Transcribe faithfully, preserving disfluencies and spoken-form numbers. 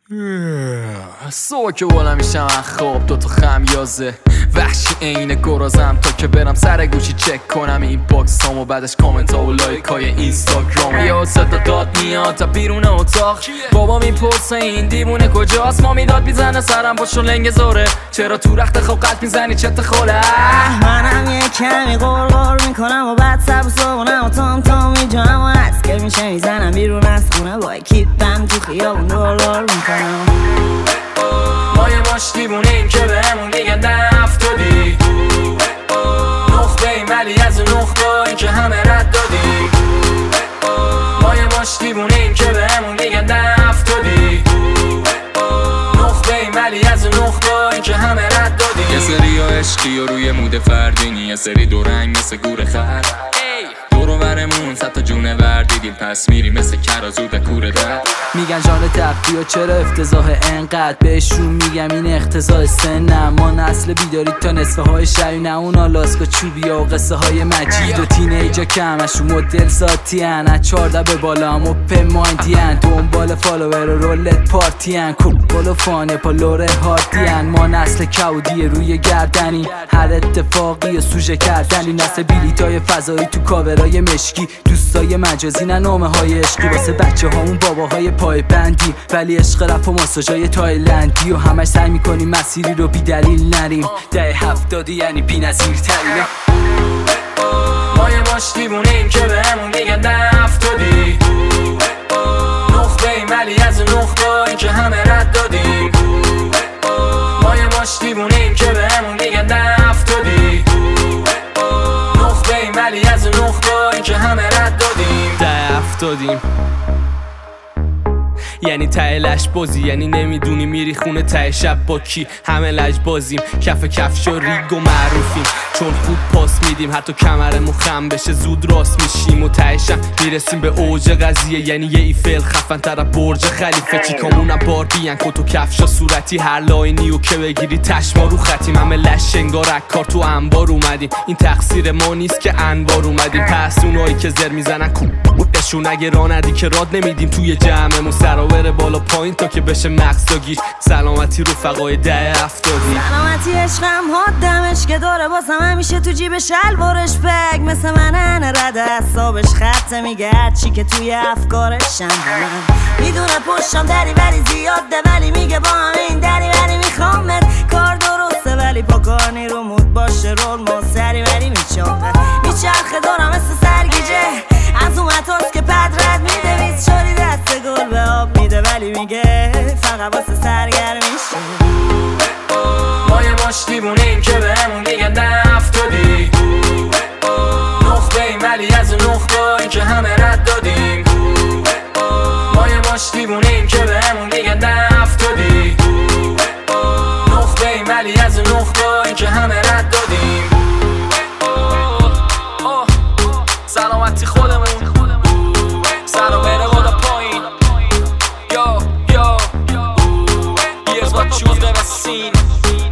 صبح که بلند میشم از خواب دوتا خمیازه وحشی عین گرازم تا که برم سر گوشی چک کنم این باکس هم و بعدش کامنت ها و لایک های اینستاگرام. یا صدا داد میاد تا بیرون اتاق، بابا میپرسه این دیوونه کجاست، ما میداد میزنه سرم با شلنگ زوره، چرا تو رخت خواب قلب میزنی چت خوله. منم یه کمی غرغر میکنم و بعد سب صبحونم و تام تام میجانم و از که میشه میزنم بیرون از خونه با کیپم تو خیابون دور دور میکنم. ما یه ماش دیوونیم که بهمون دیگه نفتادی، نخبه ایم ولی از اون نخبایی که همه رد دادی. ما یه ماش دیوونیم که بهمون دیگه نفتادی، نخبه ایم ولی از اون نخبایی که همه رد دادی. یه سری ها عشقی و روی مود فردینی، یه سری دو رنگ مثل گور خر، دورو برمون صد تا جونه ور دیدیم پس میریم مثل کرازو به کوره در. میگن جان تقوی چرا افتضاح انقدر، بهشون میگم این اختزاح سنم، ما نسل بیداری تا نصفه های شبی، نه اون آلاسکا چوبیا و قصه های مجید و تینیجا که همشون مدل ذاتی هن، از چارده به بالا هم اوپن مایندی هن، دنبال فالوور و رولت پارتی هن، کوبال و فانه پا لوره هاردی هن. ما نسل کودی روی گردنی، هر اتفاقی و سوژه کردنی، نسل بیلیتای فضایی تو کاورای مشکی، دوستای مجازی نه نامه های عشقی، واسه بچه هامون باباهای پای بندی، ولی عشق رپ و ماساژای تایلندی و همش سعی میکنیم مسیری رو بی دلیل نریم، ده هفتادی یعنی بی نظیر ترینه. ما یه ماش دیوونیم که بهمون دیگه نفتادی، نخبه ایم ولی از اون نخبایی که همه رد دادیم. ما یه ماش دیوونیم که بهمون دیگه نفتادی، نخبه ایم ولی از اون نخبایی که همه رد دادیم. ده افتادیم یعنی ته لش بازی، یعنی نمیدونی میری خونه ته شب با کی، همه لج بازیم، کف کفش و ریگ و معروفیم، چون خوب پاس میدیم حتی کمرمون خم بشه زود راست میشیم و تهشم میرسیم به اوج قضیه، یعنی یه ایفل خفن تر برج خلیفه، چیکامونم باربیان کت و کفشا صورتی، هر لاینی و که بگیری تشما رو ختیم، همه لش انگار اکار تو انبار اومدیم، این تقصیر ما نیست که انبار اومدیم، پس اونایی که زر میزنن کوشون اگه راه ندی که راد نمیدیم توی جمعمون، سراور بالا پایین تا که بشه مقصداگیر، سلامتی رفقای ده افتادی. سلامتی عشقم حادمش که داره بازم همیشه تو جیب شلوارش بگ، مثل منن رد اعصابش خطه، میگه هرچی که توی افکارشم میدونه پشتم دری ولی زیاده، ولی میگه با همین دری ولی میخوامت، کار درسته ولی پاکانی رو مود باشه رول ما سری ولی میچاقه، میچرخه دارم مثل سرگیجه، از اون متاست که پد رد میده، ویز شوری دست گل به آب میده، ولی میگه فقط واسه سرگرمیشه. ما یه ماش دیوونیم که بهمون دیگه نفتادی، نخبه ایم ولی از اون نخبایی که همه رد دادیم. ما یه ماش دیوونیم که بهمون دیگه نفتادی، نخبه ایم ولی از اون نخبایی که همه رد دادیم. سلامتی خودمون سر و بره بالا پایین، یا یا Here's what you've never seen.